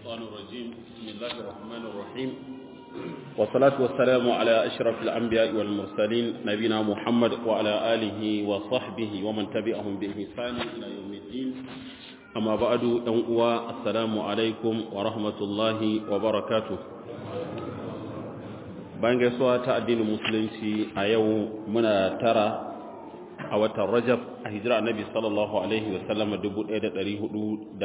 الشيطان الرجيم بسم الله الرحمن الرحيم والصلاة والسلام على أشرف الأنبياء والمرسلين نبينا محمد وعلى آله وصحبه ومن تبعهم بإحسان إلى يوم الدين أما بعد السلام عليكم ورحمة الله وبركاته bayan gaisuwa ta addinin musulunci a yau muna tara a watan Rajab a hijira annabi sallallahu alaihi wasallam 1445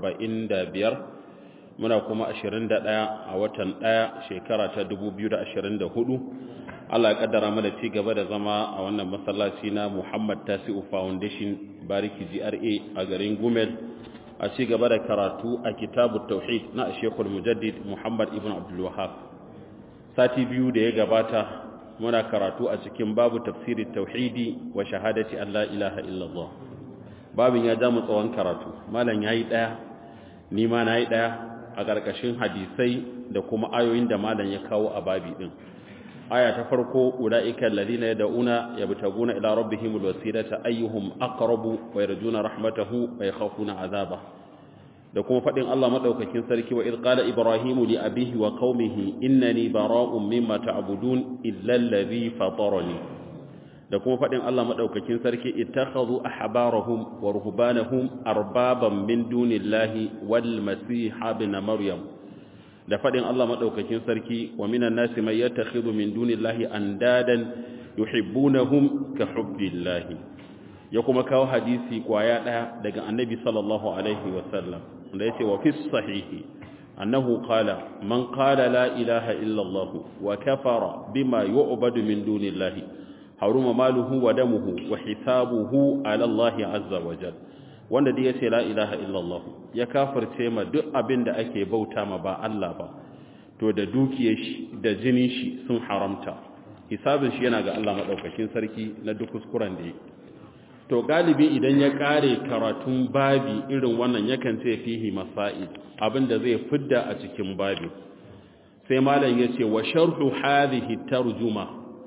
muna kuma 21 a watan 1 shekara ta 2024 Allah ya kaddara mu da ci gaba da zama a wannan masallaci na Muhammad Tasi'u Foundation Bariki GRA a garin Gumel a ci gaba da karatu a kitabut tauhid na Sheikhul Mujaddid Muhammad ibn Abdul Wahhab sati biyu da ya gabata muna karatu a cikin babu tafsirin tauhidi wa shahadati an la ilaha illallah babin ya jamu tsawon karatu malam yayi daya ni ma nayi daya a karkashin hadisai da kuma ayoyin da malam ya kawo a babi din aya ta farko ulaika alladhina yad'una yabtaguna ila rabbihimul wasilata ayyuhum aqrabu wa yarjuna rahmatahu wa yakhafuna azabahu da kuma faɗin Allah maɗaukakin sarki wa idqala ibrahimu li abihi wa qaumihi innani bara'un mimma ta'budun illa allazi fatarani da kuma faɗin Allah maɗaukakin sarki ittakhadhu ahbarahum wa ruhbanahum arbaban min dunillahi wal masih ibn maryam da faɗin Allah maɗaukakin sarki wa minan nasi may yattakhidhu min dunillahi andadan yuhibbunahum ka hubbillahi ya kuma kawo hadisi kwaya daya daga annabi sallallahu alaihi wasallam da yace wa fi sahihi annahu qala man qala la ilaha illa allah wa kafara bima yu'badu min dunillahi haruma maluhu wa damuhu wa hisabuhu ala allah azza wa jalla wanda da yace la ilaha illa allah ya kafirce ma duk abin da ake bauta ma ba Allah ba to da dukiyar shi da jinin shi sun haramta hisabin shi yana ga Allah madaukakin sarki na duk kuskuren da yake to galibi idan ya kare karatun babi irin wannan yakan ce fihi masail abinda zai fidda a cikin babi sai malam yace wa sharhu hadhihi tarjuma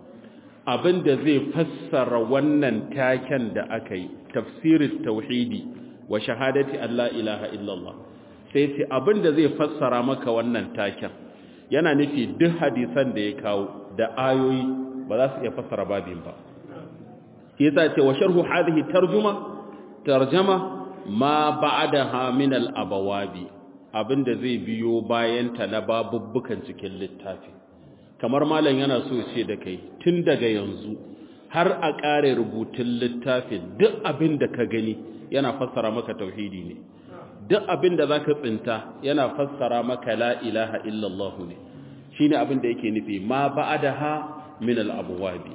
abinda zai fassara wannan taken da akai tafsirin tauhidi wa shahadati alla ilaha illallah sai ce abinda zai fassara maka wannan taken yana nufi duk hadisan da ya kawo da ayoyi ba za su iya fassara babin ba yasa ce wa sharhu hadhihi tarjuma ma ba'daha min al-abawabi abinda zai biyo bayan ta na babubbukan cikin littafi kamar malam yana so ya ce da kai tun daga yanzu har a kare rubutun littafin duk abinda ka gani yana fassara maka tauhidi ne duk abinda zaka tsinta yana fassara maka la ilaha illallah ne shine abinda yake nufi ma ba'daha min al-abawabi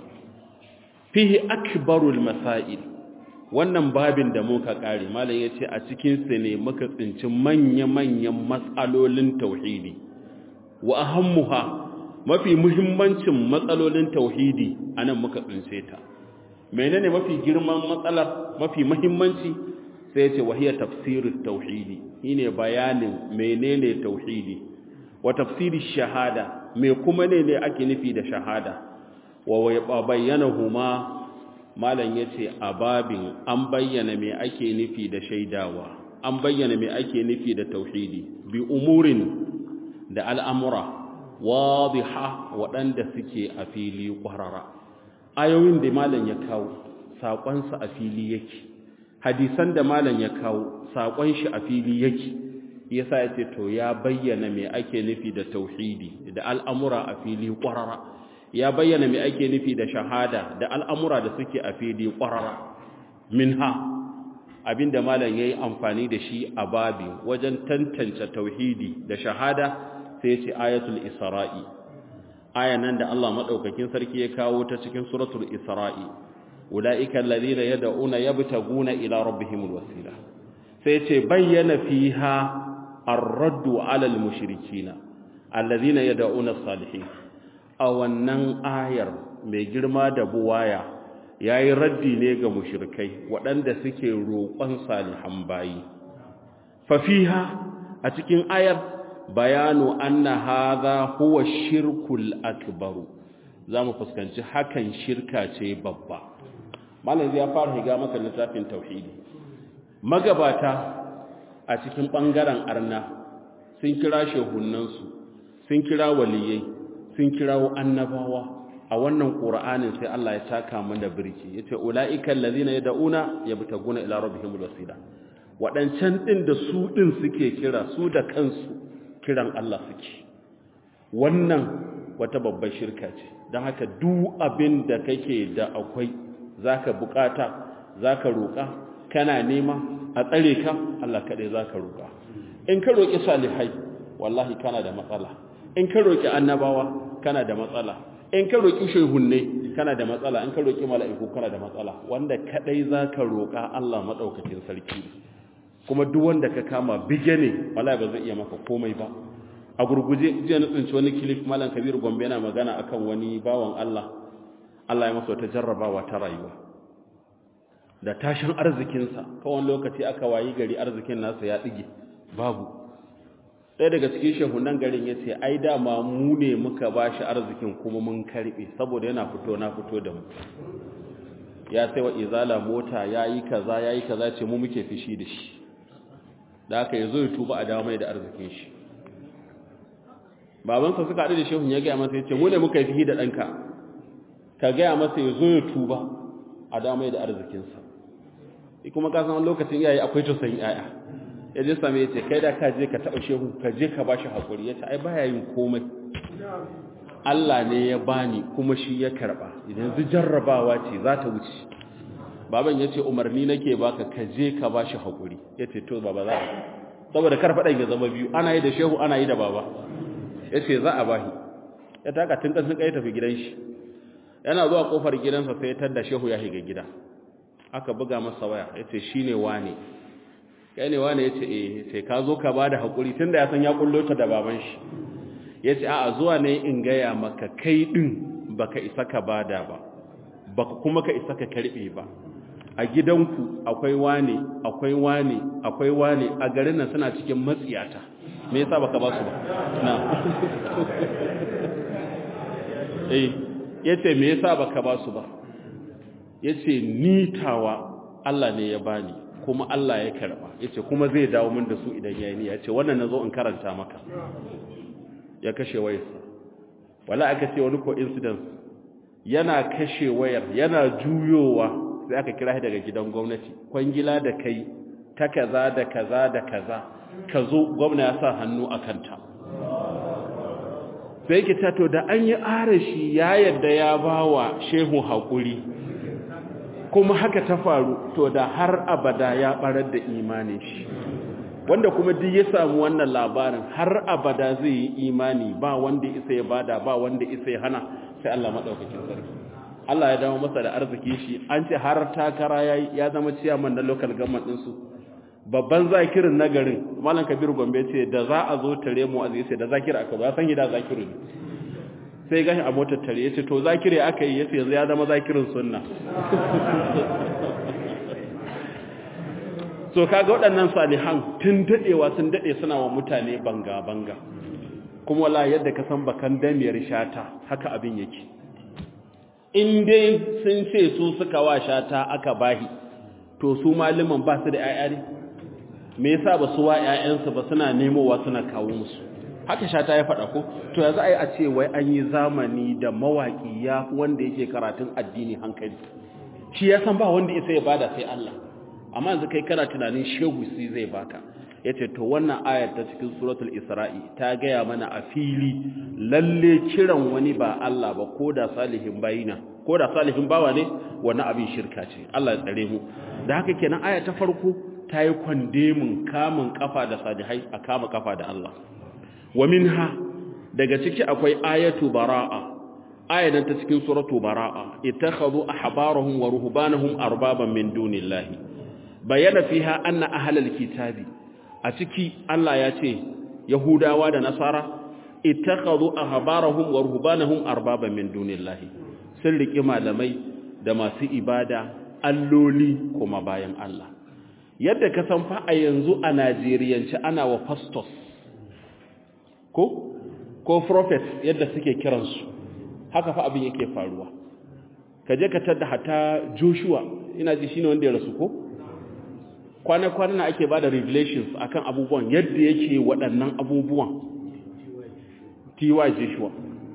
fihi akbarul masail wannan babin da muka kare malam yace a cikin sa ne muka tsinci manya-manyan matsalolin tauhidi wa ahammuha mafi muhimmancin matsalolin tauhidi anan muka tsince ta menene mafi girman matsalar mafi muhimmanci sai yace wahiya tafsirut tauhidi shine bayanin menene tauhidi wa tafsirish shahada me kuma ne ake nufi da shahada wa bayyanahuma malan yace a babin an bayyana me ake nufi da shaidawa an bayyana me ake nufi da tauhidi bi umurin da al'amura wadiha wadanda suke a fili qarara ayoyin da malan ya kawo sakon sa a fili yake hadisan da malan ya kawo sakon shi a fili yake yasa yace to ya bayyana me ake nufi da tauhidi da al'amura a fili qarara ya bayyana me ake nufi da shahada da al'amura da suke a fili ƙwarara minha abinda malam yayi amfani da shi a babi wajen tantance tauhidi da shahada sai ya ce ayatul isra'i ayan nan da Allah madaukakin sarki ya kawo ta cikin suratul isra'i ulaika alladhina yad'una yabtaguna ila rabbihimul wasila sai ya ce bayyana fiha ar-raddu 'ala al-mushrikeena alladhina yad'una as-salihin a wannan ayar mai girma da buwaya yayi raddi ne ga mushrikai waɗanda suke roƙon salihan bayi fa fiha a cikin ayar bayanu anna hadha huwa shirkul akbar zamu fuskanci hakan shirka ce babba malam zai fara higa maka littafin tauhidi magabata a cikin bangaren arna sun kira shehunansu sun kira waliyai sun kirawo annabawa a wannan qur'anin sai Allah ya taka mana birki yace ulaika allazina yad'una yabtaguna ila rabbihimul wasila wadancan din da su din suke kira su da kansu kiran Allah suke wannan wata babbar shirka ce don haka duk abin da kake da akwai zaka bukata zaka roka kana nema a tsare ka Allah kadai zaka roka in ka roki salihai wallahi kana da matsala in ka roki annabawa kana da matsala in ka roki shehunne kana da matsala in ka roki mala'iku kana da matsala wanda kadai zaka roka Allah madaukakin sarki kuma duk wanda ka kama bige ne wallahi ba zai iya maka komai ba a gurguje jiya na tsinci wani kilif malam Kabiru Gombe yana magana akan wani bawan Allah Allah ya masa wata jarrabawa ta rayuwa da tashin arzikinsa kawai lokaci aka wayi gari arzikin nasa ya dige babu ɗaya daga cikin shehunan garin ya ce ai dama mu ne muka ba shi arzikin kuma mun karɓe saboda yana fito na fito da mu ya sai wa izala mota ya yi kaza ce mu muke fishi da shi da aka yi zo ya tuba a dawo mai da arzikin shi babansa suka haɗu da shehun ya gaya masa ya ce mu ne muka fi da ɗanka ka gaya masa ya zo ya tuba a dawo mai da arzikinsa kuma ka san lokacin iyaye akwai tausayin yaya ya je same ya ce kai da ka je ka taɓa shehu ka je ka ba shi haƙuri ya ce ai baya yin komai Allah ne ya bani kuma shi ya karɓa yanzu jarrabawa ce za ta wuce baban ya ce umarni nake baka ka je ka ba shi haƙuri ya ce to baba za a saboda kar faɗan ya zama biyu ana yi da shehu ana yi da baba ya ce za a bahi ya taka tun ƙasar ƙai tafi gidan shi yana zuwa ƙofar gidansa sai ya tadda shehu ya shiga gida aka buga masa waya ya ce shi ne wane kai ne wane ya ce sai ka zo ka ba da haƙuri tun da ya san ya ƙullo ta da baban shi ya ce a'a zuwa ne in gaya maka kai ɗin baka isa ka bada ba baka kuma ka isa ka karɓe ba a gidanku akwai wane a garin nan suna cikin matsiyata me yasa baka ba su ba na yace me yasa baka ba su ba yace ni tawa Allah ne ya bani kuma Allah ya karba yace kuma zai dawo min da su idan yayi ni yace wannan nazo in karanta maka ya kashe wayarsa wala aka ce wani coincidence yana kashe wayar yana juyowa sai aka kira shi daga gidan gwamnati kwangila da kai ta kaza da kaza da kaza ka zo gwamna ya sa hannu a kanta sai ki tato da an yi arashi ya yadda ya ba wa shehu haƙuri kuma haka ta faru to da har abada ya barar da imanin shi wanda kuma duk ya samu wannan labarin har abada zai yi imani ba wanda isa ya bada ba wanda isa ya hana sai Allah madaukakin sarki Allah ya dawo masa da arziki shi an ce har takara ya zama ciyaman na local government din su babban zakirin na garin malam Kabiru Gombe ce da za a zo tare mu a zai da zakira aka ba san gida zakiru ne sai gashi a motar tare yace to zakire aka yi yace yanzu ya zama zakirin sunna so kaga waɗannan salihan tun dadewa sun dade suna wa mutane banga kuma wala yadda ka san bakan damiyar shata haka abin yake in dai sun ce su suka wa shata aka bahi to su malaman ba su da ƴaƴa ne me yasa ba su wa ƴaƴansu ba suna nemowa suna kawo musu haka shata ya faɗa ko to yanzu ai a ce wai an yi zamani da mawaki ya wanda yake karatun addini hankali shi ya san ba wanda isa ya bada sai Allah amma yanzu kai kana tunanin shehu sai zai baka yace to wannan ayar ta cikin suratul isra'i ta gaya mana a fili lalle kiran wani ba Allah ba koda salihin bayina koda salihin bawa ne wannan abin shirka ce Allah ya tsare mu da haka kenan aya ta farko ta yi kwandemin kamun kafa da salihai a kama kafa da Allah wa minha daga ciki akwai ayatu bara'a ayatan ta cikin suratu bara'a ittakhadhu ahbarahum wa ruhbanahum arbaban min dunillahi bayana fiha anna ahlal kitabi a ciki Allah ya ce yahudawa da nasara ittakhadhu ahbarahum wa ruhbanahum arbaban min dunillahi sun riki malamai da masu ibada alloli kuma bayan Allah yadda ka san fa a yanzu a Najeriyanci ana wa pastors ko prophets yadda suke kiransu haka fa abin yake faruwa kaje ka tada hata Joshua ina ji shine wanda ya rasu kwana-kwana na ake ba da revelations akan abubuwan yadda yake waɗannan abubuwan T.Y. Joshua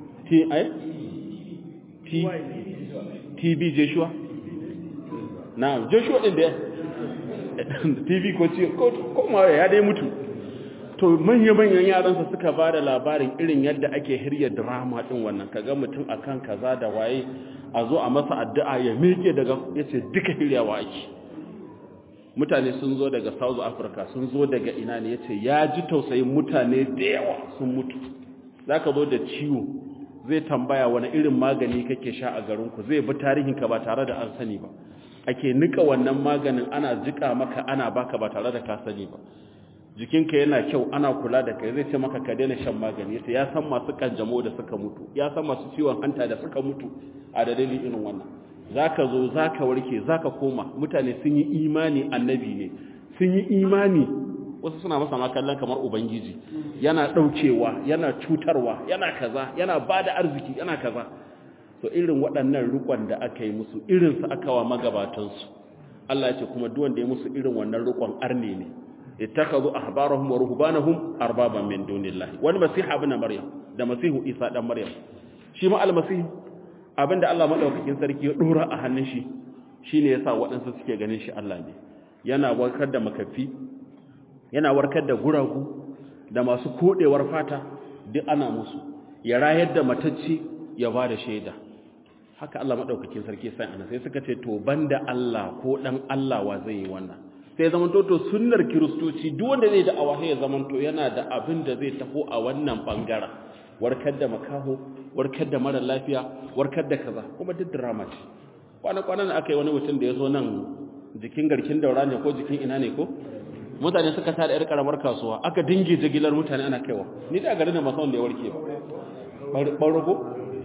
T.B. Joshua na Joshua ɗin da TV ko ma ya dai mutu to manya-manyan yaransa suka ba da labarin irin yadda ake hirya drama ɗin wannan kaga mutum akan kaza da waye a zo a masa addu'a ya miƙe daga yace duka hiryawa ake mutane sun zo daga South Africa sun zo daga ina ne yace ya ji tausayin mutane da yawa sun mutu zaka zo da ciwo zai tambaya wani irin magani kake sha a garin ku zai bi tarihin ka ba tare da an sani ba ake nika wannan maganin ana jika maka ana baka ba tare da ka sani ba jikinka yana kyau ana kula da kai zai ce maka ka daina shan magani yace ya san masu kanjamo da suka mutu ya san masu ciwon hanta da suka mutu a dalilin irin wannan zaka zo zaka warke zaka koma mutane sun yi imani annabi ne sun yi imani wasu suna masa makallan kamar ubangiji yana daukewa yana cutarwa yana kaza yana bada arziki yana kaza to irin waɗannan rukun da aka yi musu irin su aka wa magabatan su Allah ya ce kuma duk wanda ya musu irin wannan rukun arne ne ittakhadhu ahbarahum wa ruhbanahum arbaban min dunillahi wal masih ibn maryam da masihu isa dan maryam shi ma al-masih abinda Allah madaukakin sarki ya dora a hannun shi shine yasa waɗansu suke ganin shi Allah ne yana warkar da makafi yana warkar da guragu da masu kodewar fata duk ana musu ya rayar da matacci ya bada shaida haka Allah madaukakin sarki sai ana sai suka ce to banda Allah ko dan Allah wa zai yi wannan sai zamanto to sunnar kiristoci duk wanda zai da awahe ya zamanto yana da abin da zai taho a wannan bangaren warkar da makaho warkar da mara lafiya warkar da kaza kuma duk drama ce kwana-kwanan aka yi wani mutum da ya zo nan jikin garkin daura ne ko jikin ina ne ko mutane suka tada yar karamar kasuwa aka dinge jigilar mutane ana kaiwa ni da garin da masan da ya warke ba ɓarrago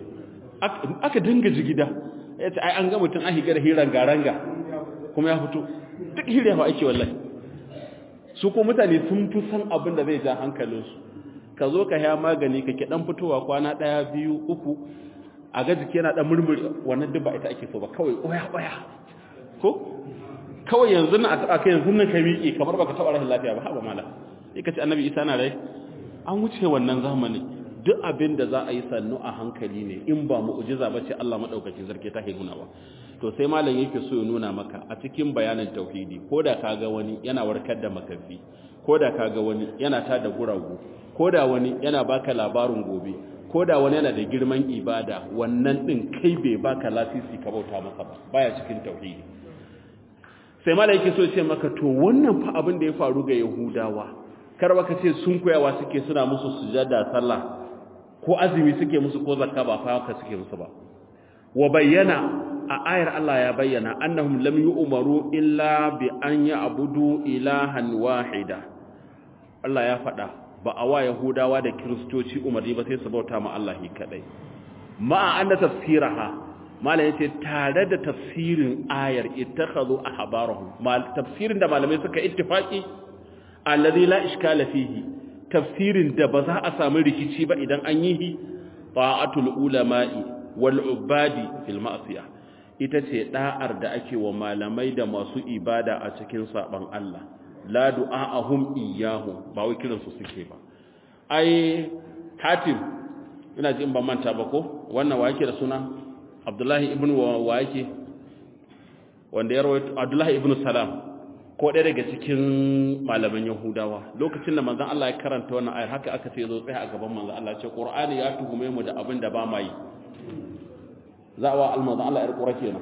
aka dinga jigida ya ce ai an ga mutum an higa da hiran garanga kuma ya fito duk hirewa ake wallahi su ko mutane sun fi san abin da zai ja hankalinsu ka zo ka ya magani kake dan fitowa kwana 1 2 3 a ga jiki yana dan murmuri wannan duk ba ita ake so ba kawai oya ko kawai yanzu na aka yanzu nan ka miƙe kamar baka taɓa rashin lafiya ba haba mala sai ka ce annabi isa na rai an wuce wannan zamanin duk abin da za a yi sannu a hankali ne in ba mu'jiza ba ce Allah madaukakin sarki ta nuna ba to sai malam yake so ya nuna maka a cikin bayanin tauhidi koda kaga wani yana warkar da makafi koda kaga wani yana tada guragu koda wani yana baka labarin gobe koda wani yana da girman ibada wannan din kai bai baka lasisi ka bauta masa ba baya cikin tauhidi sai malam yake so ya ce maka to wannan fa abin da ya faru ga yahudawa kar baka ce sun koyawa suke suna musu sujada sallah ko azumi suke musu ko zakka ba fa haka suke musu ba wa bayyana a ayar Allah ya bayyana annahum lam yu'maru illa bi an ya'budu ilahan wahida Allah ya faɗa ba a wa yahudawa da kristoci umarni ba sai su bauta ma Allah kadai ma anna tafsiraha mala yace tare da tafsirin ayar ittakhadhu ahbarahum mal tafsirin da malamai suka ittifaki alladhi la iskala fihi tafsirin da ba za a samu rikici ba idan an yi ta'atul ulama'i wal ubadi fil ma'siyah ita ce da'ar da ake wa malamai da masu ibada a cikin saban Allah la du'a'ahum iyyahum ba wai kiran su suke ba ai Hatim ina jin ban manta ba ko wannan wa yake da suna Abdullahi ibn wa yake wanda ya rawaito Abdullahi ibn Salam ko ɗaya daga cikin malaman Yahudawa lokacin da manzon Allah ya karanta wannan ayar haka aka ce zo tsaya a gaban manzon Allah ya ce Qur'ani ya tuhume mu da abin da ba ma yi zawa almanzon Allah ya rikura kenan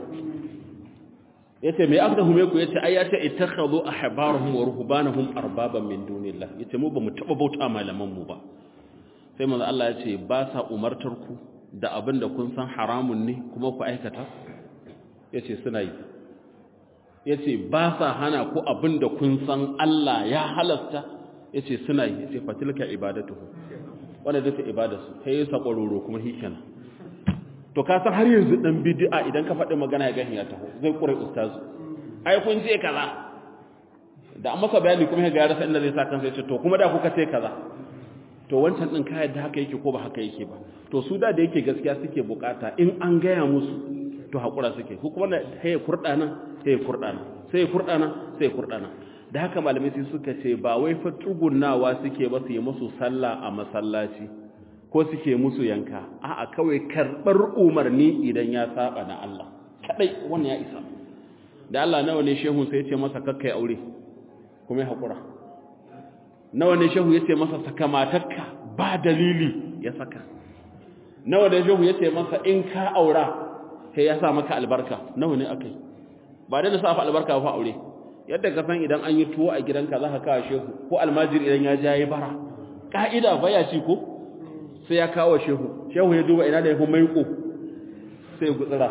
yace me aka tuhume ku yace ai yace ittakhadhu ahbarahum wa ruhbanahum arbaban min dunillah yace mu ba mu taba bauta malaman mu ba sai manzon Allah yace ba sa umartar ku da abin da kun san haramun ne kuma ku aikata yace suna yi yace ba sa hana ku abin da kun san Allah ya halasta yace suna yi yace fatilka ibadatuhu wanda zai ibada su sai sa kwaroro kuma hikana to ka san har yanzu dan bid'a idan ka faɗi magana ya gani ya taho zai kure ustazu ai kun ce kaza da an masa bayani kuma ya rasa inda zai sa kansa yace to kuma da kuka ce kaza to wancan din ka yadda haka yake ko ba haka yake ba to su da yake gaskiya suke bukata in an gaya musu to hakura suke ko kuma sai ya kurda nan sai ya kurda nan sai ya kurda nan sai ya kurda nan da haka malamai sai suka ce ba wai fa tsugunnawa suke ba su yi musu sallah a masallaci ko suke musu yanka a'a kawai karbar umarni idan ya saba na Allah kadai wannan ya isa da Allah nawa ne shehu sai ya ce masa kakkai aure kuma ya hakura nawa ne shehu ya ce masa saka matarka ba dalili ya saka nawa da shehu ya ce masa in ka aura sai ya sa maka albarka nawa ne akai ba da sa fa albarka fa aure yadda ka san idan an yi tuwo a gidanka za ka kawo shehu ko almajiri idan ya ja yi bara ka'ida baya ci ko sai ya kawo shehu ya duba ina da yafi maiko sai gutsira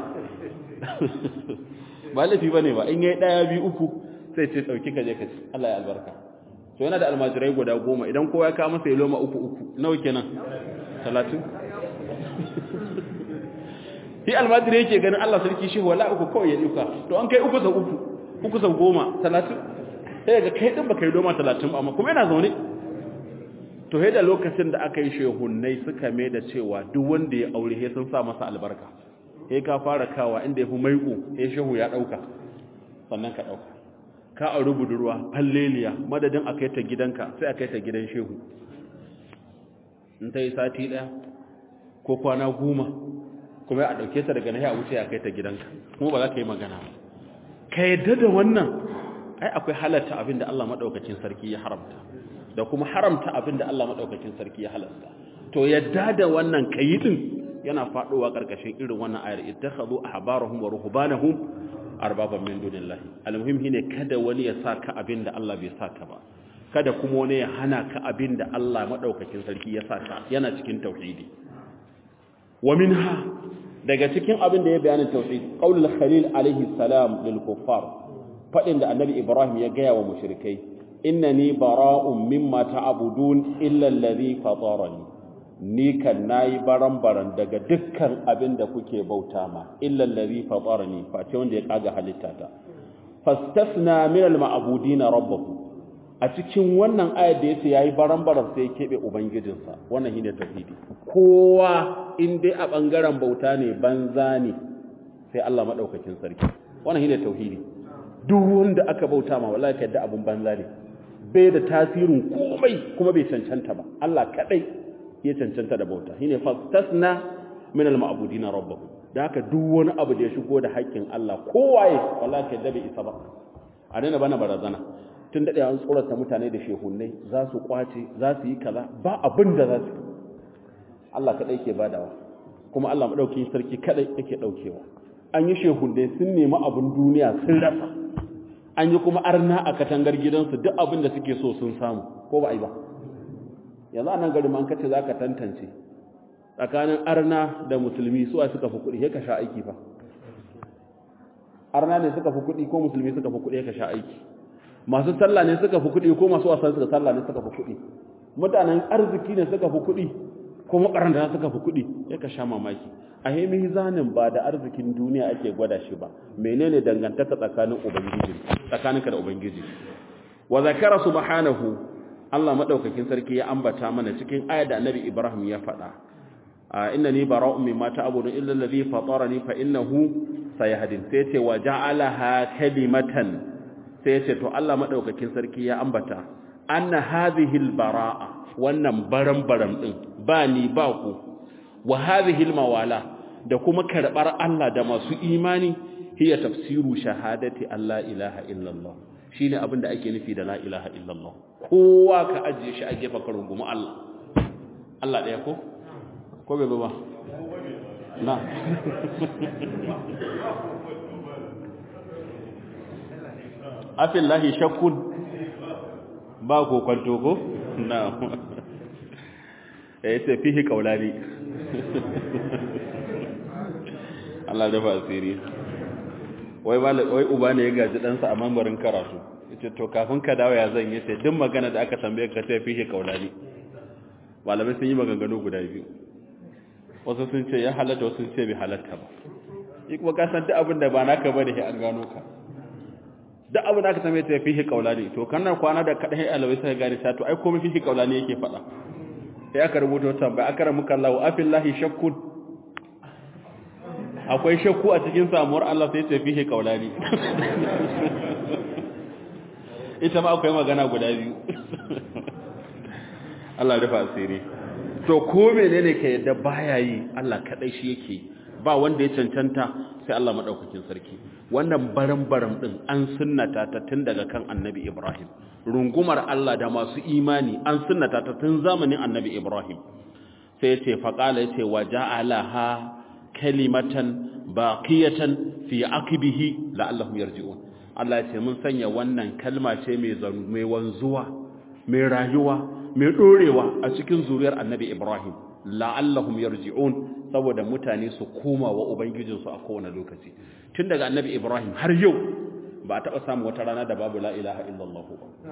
ba lafi bane ba in yayi daya biyu uku sai ce dauki ka je ka ci Allah ya albarka to yana da almajirai guda 10 idan kowa ya kawo masa ya loma uku nawa kenan 30 shi almajiri yake ganin Allah sarki shehu wala uku kawai ya duka to an kai uku sau 10 30 sai ga kai din baka yi loma 30 amma kuma yana zaune to da lokacin da aka yi shehunnai suka mai da cewa duk wanda ya aure sai sun sa masa albarka sai ka fara kawa inda yafi maiko sai shehu ya dauka sannan ka dauka ka auri budurwa falleliya madadin akai ta gidanka sai akai ta gidan shehu in ta yi sati daya ko kwana 10 kuma a dauke ta daga nahi a wuce akai ta gidanka kuma ba za ka yi magana ka yadda da wannan ai akwai halatta abinda Allah madaukakin sarki ya haramta da kuma haramta abinda Allah madaukakin sarki ya halasta to yadda da wannan kayi din yana faduwa karkashin irin wannan ayar ittakhadhu ahbarahum wa ruhbanahum arbaban min dunillahi almuhim shine kada wani ya saka abinda Allah bai saka ba kada kuma wani ya hana ka abinda Allah madaukakin sarki ya saka yana cikin tauhidi wa minha daga cikin abinda ya bayanin tauhid qaulul khalil alaihi salam lil kuffar fadin da annabi Ibrahim ya gaya wa mushrikai innani bara'un mimma ta'budun illa alladhi fatarani ni kan nayi baran daga dukkan abin da kuke bauta ma illa alladhi fatarani face wanda ya kaga halittata fastasna min al-ma'budin rabbahu a cikin wannan ayat da yace yayi baran sai ya kebe ubangijinsa wannan shine tauhidi kowa in dai a bangaren bauta ne banza ne sai Allah madaukakin sarki wannan shine tauhidi duk wanda aka bauta ma wallahi kai da abun banza ne bai da tasirin komai kuma bai cancanta ba Allah kadai ya cancanta da bauta shine fastasna min al-ma'budin rabbahu da haka duk wani abu da ya shigo da haƙƙin Allah kowaye wallahi kai da bai isa ba a daina bana barazana tun dade an tsorata mutane da shehunnai za su kwace za su yi kaza ba abin da za su Allah kadai ke badawa kuma Allah madaukakin sarki kadai yake daukewa an yi shehunnai sun nemi abin duniya sun rasa an yi kuma arna a katangar gidansu duk abin da suke so sun samu ko ba a yi ba yanzu a nan gari ma an kace za ka tantance tsakanin arna da musulmi suwa suka fi kuɗi ya ka sha aiki fa arna ne suka fi kuɗi ko musulmi suka fi kuɗi ya ka sha aiki masu sallah ne suka fi kuɗi ko masu wasan suka sallah ne suka fi kuɗi mutanen arziki ne suka fi kuɗi ko makaranta suka fi kuɗi ya ka sha mamaki a hemi zanin ba da arzikin duniya ake gwada shi ba menene dangantaka tsakaninka da ubangiji wa zakara subhanahu Allah madaukakin sarki ya ambata mana cikin ayat da annabi Ibrahim ya faɗa innani bara'un mimma ta'budun illa alladhi fatarani fa innahu sayahdin sai ce wa ja'alaha kalimatan sai ce to Allah madaukakin sarki ya ambata anna hadhihi albara'a wannan baram din ba ni ba ku wa hadhihi almawala da kuma karbar Allah da masu imani hiya tafsiru shahadati alla ilaha illallah shine abin da ake nufi da la ilaha illallah kowa ka ajiye shi a gefe ka rungumi Allah Allah daya ko bai ba na afillahi shakkun ba ko kwanto ko na yace fihi qaulani Allah da fasiri wai uba ne ya gaji ɗansa a mambarin karatu yace to kafin ka dawo ya zan yace duk magana da aka tambaye ka ta fihi qaulani malamai sun yi maganganu guda biyu wasu sun ce ya halatta wasu sun ce bai halatta ba yi kuma ka san duk abin da ba naka bane sai an gano ka duk abin da aka tambaye ta fihi qaulani to kana kwana da kadai alawai sai gane ta to ai komai fihi qaulani yake faɗa sai aka rubuta tambaya aka ramuka Allah afillahi shakkun akwai shakku a cikin samuwar Allah sai ce fihi qaulani ita ma akwai magana guda biyu Allah rufa asiri to ko menene ka yadda baya yi Allah kadai shi yake ba wanda ya cancanta sai Allah madaukakin sarki wannan baram din an sunnata ta tun daga kan Annabi Ibrahim rungumar Allah da masu imani an sunnata ta tun zamanin Annabi Ibrahim sai yace faqala yace waja'alaha kalimatan baqiyatan fi aqibihi la'allahum yarji'un Allah yace mun sanya wannan kalma ce mai wanzuwa mai rayuwa mai dorewa a cikin zuriyar Annabi Ibrahim la'allahum yarji'un saboda mutane su koma wa ubangijinsu a kowane lokaci tun daga Annabi Ibrahim har yau ba a taɓa samu wata rana da babu la ilaha illallah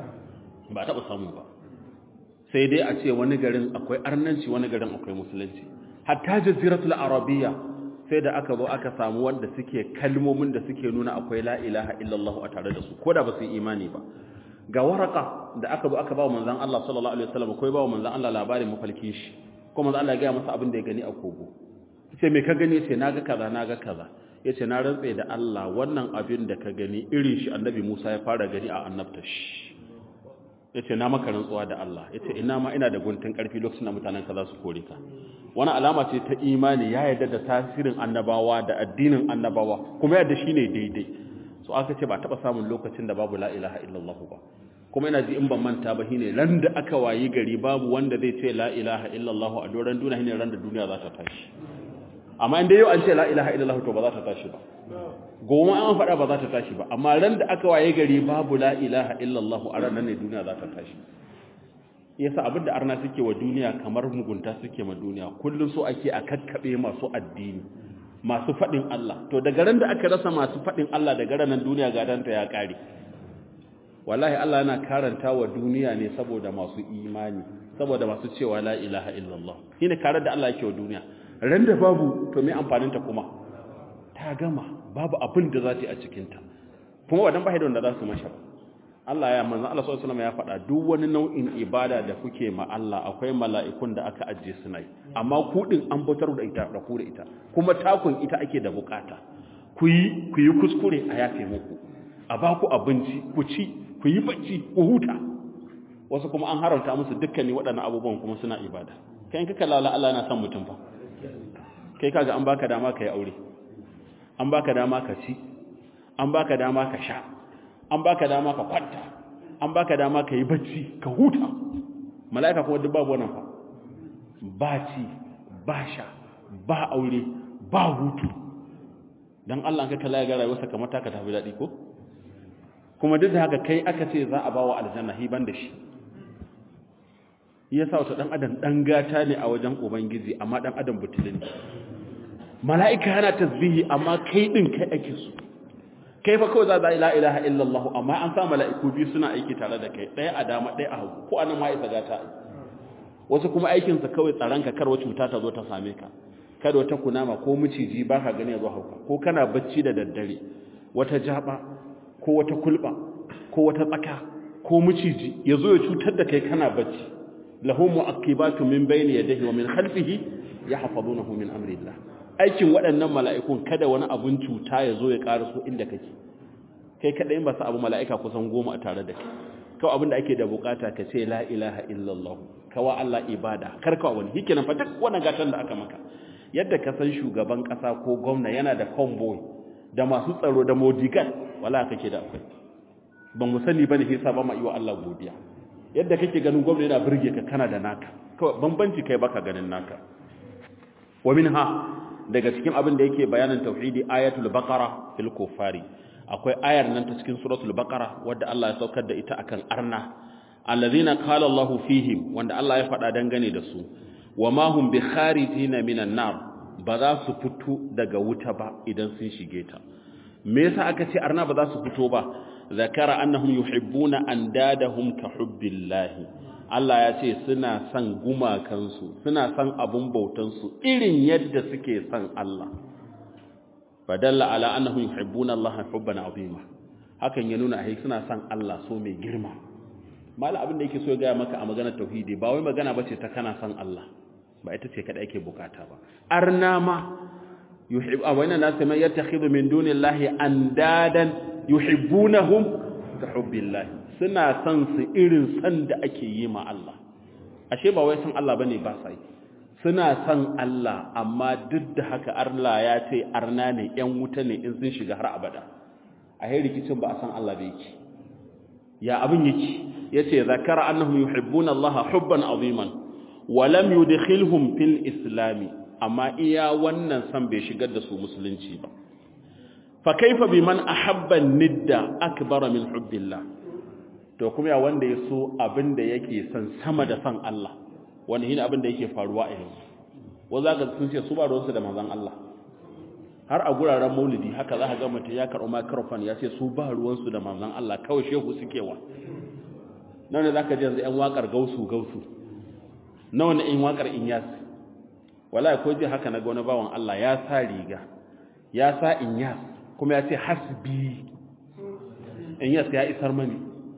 ba a taɓa samu ba sai dai a ce wani garin akwai arnanci wani garin akwai musulunci hatta jaziratul arabiyya sai da aka zo aka samu wanda suke kalmomin da suke nuna akwai la ilaha illallah a tare da su ko da ba su imani ba ga waraka da aka zo aka ba manzon Allah sallallahu alaihi wasallam ko ba manzon Allah labarin mafalkin shi ko manzon Allah ya ga masa abin da ya gani a kogo sai me ka gani sai naga kaza yace na rantse da Allah wannan abin da ka gani irin shi annabi Musa ya fara gani a annabta shi yace na maka rantsuwa da Allah yace ina ma ina da guntun karfi lokacin da mutanen ka za su kore ka wani alama ce ta imani ya yarda da tasirin annabawa da addinin annabawa kuma yadda shine daidai so aka ce ba taba samun lokacin da babu la ilaha illallah ba kuma ina ji in ban manta ba shine ran da aka wayi gari babu wanda zai ce la ilaha illallah a doran duniya shine ran da duniya za ta tashi amma inda yau an ce la ilaha illallah to ba za ta tashi ba goma an faɗa ba za ta tashi ba amma ran da aka waye gari babu la ilaha illallah a ran nan ne duniya za ta tashi yasa abinda arna suke wa duniya kamar mugunta suke ma duniya kullun so ake a kakkabe masu addini masu faɗin Allah to daga ran da aka rasa masu faɗin Allah daga ran nan duniya gadanta ya kare wallahi Allah yana karanta wa duniya ne saboda masu imani saboda masu cewa la ilaha illallah shine karar da Allah yake wa duniya ran da babu to me amfanin ta kuma ta gama babu abin da za ta yi a cikin ta kuma wadan bai da wanda za su masha Allah ya manzo Allah sallallahu alaihi wasallam ya faɗa duk wani nau'in ibada da kuke ma Allah akwai mala'ikun da aka ajje su nayi amma ku din an bautar da ita da ku da ita kuma takun ita ake da bukata ku yi kuskure a yafe muku a ba ku abinci ku ci ku yi bacci ku huta wasu kuma an haramta musu dukkanin waɗannan abubuwan kuma suna ibada kai in ka kalla Allah yana son mutum fa kai kaga an baka dama ka yi aure an baka dama ka ci an baka dama ka sha an baka dama ka kwanta an baka dama ka yi bacci ka huta mala'ika kuma duk babu wannan fa ba ci ba sha ba aure ba hutu dan Allah ka kalla ga rayuwarsa kamar ta ka tafi dadi ko kuma duk da haka kai aka ce za a bawa aljanna hiban da shi yasa wata dan adam dan gata ne a wajen ubangiji amma dan adam butulin mala'ika yana tasbihi amma kai din kai ake so kai fa kawai za la ilaha illallah amma an sa mala'iku biyu suna aiki tare da kai ɗaya a dama ɗaya a hagu ko anan ma isa gata wasu kuma aikin sa kawai tsaranka kar wata cuta ta zo ta same ka kada wata kunama ko miciji ba ka gani zo hauka ko kana bacci da daddare wata jaba ko wata kulba ko wata tsaka ko miciji yazo ya cutar da kai kana bacci lahu mu'aqibatu min bayni yadihi wa min khalfihi yahfazunahu min amrillah aikin waɗannan mala'ikun kada wani abun cuta ya zo ya ƙaraso inda kake kai kada in ba sa abu mala'ika kusan 10 a tare da kai kawai abin da ake da bukata ka ce la ilaha illallah kawa Allah ibada karka wani hikinan fa duk wannan gatan da aka maka yadda ka san shugaban kasa ko gwamna yana da convoy da masu tsaro da modigan wala kake da akwai ban mu sani bane sai sa ba ma yi wa Allah godiya yadda kake ganin gwamna yana burge ka kana da naka kawai bambanci kai baka ganin naka wa minha daga cikin abin da yake bayanin tauhidi ayatul baqara fil kufari akwai ayar nan ta cikin suratul baqara wadda Allah ya saukar da ita akan arna allazina qala Allahu fihim wanda Allah ya faɗa dangane da su wama hum bi kharijina minan nar ba za su fito daga wuta ba idan sun shige ta me yasa aka ce arna ba za su fito ba zakara annahum yuhibbuna andadahum ka hubbillahi Allah ya ce suna son gumakansu suna son abun bautansu irin yadda suke son Allah fadalla ala annahum yuhibbuna Allah hubban azima hakan ya nuna ai suna son Allah so mai girma mala abin da yake so ya ga maka a maganar tauhidi ba wai magana bace ta kana son Allah ba ita ce kada yake bukata ba arna ma yuhibbu awayna nas man yattakhidhu min dunillahi andadan yuhibbunahum ka hubbillahi suna son su irin san da ake yi ma Allah ashe ba wai san Allah bane ba sai suna san Allah amma duk da haka Allah ya ce arna ne ƴan wuta ne in sun shiga har abada a hai rikicin ba a san Allah da yake ya abin yake yace zakara annahum yuhibbuna Allah hubban aziman wa lam yudkhilhum fil islam amma iya wannan san bai shigar da su musulunci ba fa kaifa biman ahabba nidda akbar min hubbillah to kuma ya wanda ya so abin da yake san sama da san Allah wani hin abin da yake faruwa a yanzu wanda zaka sun ce su ba ruwansu da manzon Allah har a guraren maulidi haka za ka ga mutum ya karɓi microphone ya ce su ba ruwansu da manzon Allah kawai shehu suke wa nan ne zaka ji yanzu ƴan waƙar gausu nawa ne ƴan waƙar inyas wallahi ko ji haka na ga wani bawan Allah ya sa riga ya sa inyas kuma ya ce hasbi inyas ya isar mani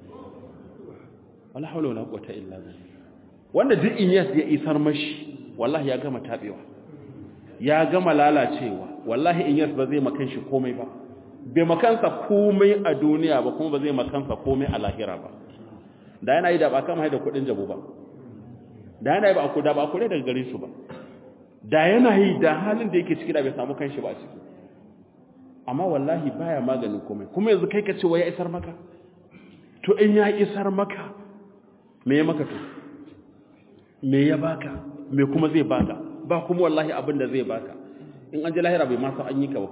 wala hawla wala quwwata illa billah wanda duk inyas ya isar mashi wallahi ya gama tabewa ya gama lalacewa wallahi inyas ba zai makan shi komai ba bai makansa komai a duniya ba kuma ba zai makansa komai a lahira ba da yana yi da ba kama da kudin jabo ba da yana yi ba da ba kure daga gare su ba da yana yi da halin da yake ciki da bai samu kanshi ba a ciki amma wallahi baya maganin komai kuma yanzu kai ka ce wa ya isar maka to in ya isar maka me ya maka to me ya baka me kuma zai baka ba kuma wallahi abin da zai baka in an ji lahira bai ma san an yi ka ba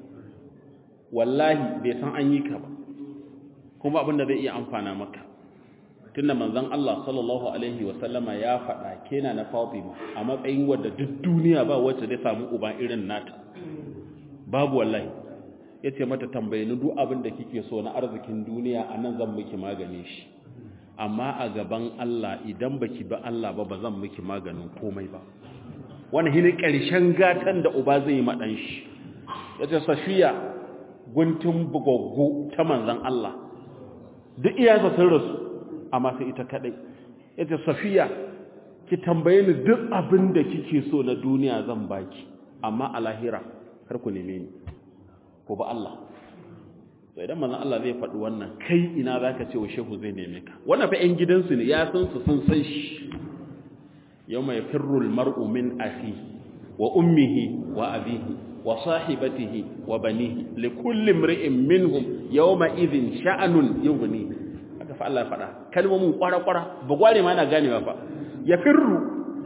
wallahi bai san an yi ka ba kuma abin da zai iya amfana maka tunda manzon Allah sallallahu alaihi wa sallama ya faɗa kena na Fatima a matsayin wadda duk duniya ba wacce zai samu uba irin nata babu wallahi yace mata tambaye ni duk abin da kike so na arzikin duniya anan zan miki magane shi amma a gaban Allah idan baki ba Allah ba zan miki maganin komai ba wannan hine ƙarshen gatan da uba zai yi madan shi yace Safiya guntun bugoggo ta manzon Allah duk iyayensa sun rasu amma sai ita kadai yace Safiya ki tambaye ni duk abin da kike so na duniya zan baki amma a lahira kar ku neme ni ko ba Allah to idan manzon Allah zai faɗi wannan kai ina zaka ce wa shehu zai neme ka wannan fa ƴan gidansu ne ya san su sun san shi yawma yafirru almar'u min akhihi wa ummihi wa abihi wa sahibatihi wa banihi likulli imri'in minhum yawma idhin sha'anun yughni haka fa Allah ya faɗa kalmomin kwara-kwara ba gware ma yana ganewa fa yafirru